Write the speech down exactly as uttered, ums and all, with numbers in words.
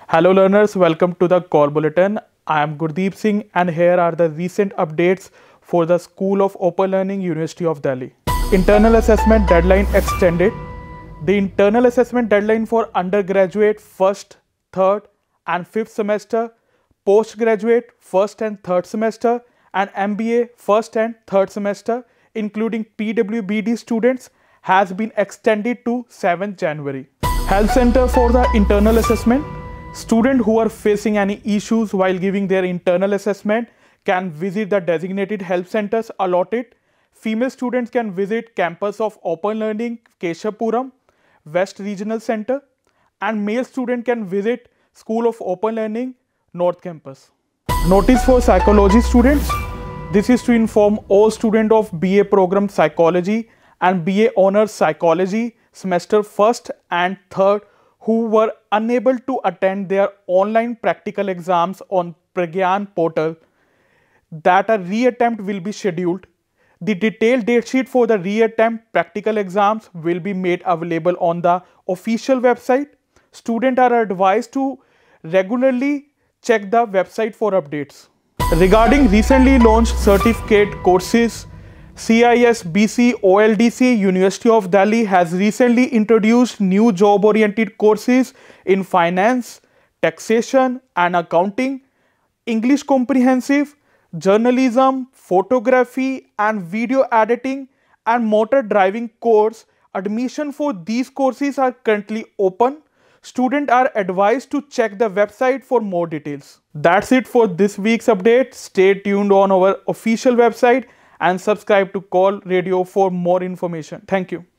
Hello learners, welcome to the Core Bulletin. I am Gurdeep Singh and here are the recent updates for the School of Open Learning, University of Delhi. Internal assessment deadline extended. The internal assessment deadline for undergraduate first, third and fifth semester, postgraduate first and third semester and M B A first and third semester including P W B D students has been extended to seventh January. Help Center for the internal assessment. Students who are facing any issues while giving their internal assessment can visit the designated help centers allotted. Female students can visit campus of Open Learning, Keshapuram, West Regional Center, and male student can visit School of Open Learning, North Campus. Notice for psychology students. This is to inform all students of B A program Psychology and B A Honors Psychology semester first and third who were unable to attend their online practical exams on Pragyan portal that a reattempt will be scheduled. The detailed datasheet for the reattempt practical exams will be made available on the official website. Students are advised to regularly check the website for updates. Regarding recently launched certificate courses, C I S B C O L D C University of Delhi has recently introduced new job-oriented courses in finance, taxation and accounting, English comprehensive, journalism, photography and video editing and motor driving course. Admission for these courses are currently open. Students are advised to check the website for more details. That's it for this week's update. Stay tuned on our official website and subscribe to Call Radio for more information. Thank you.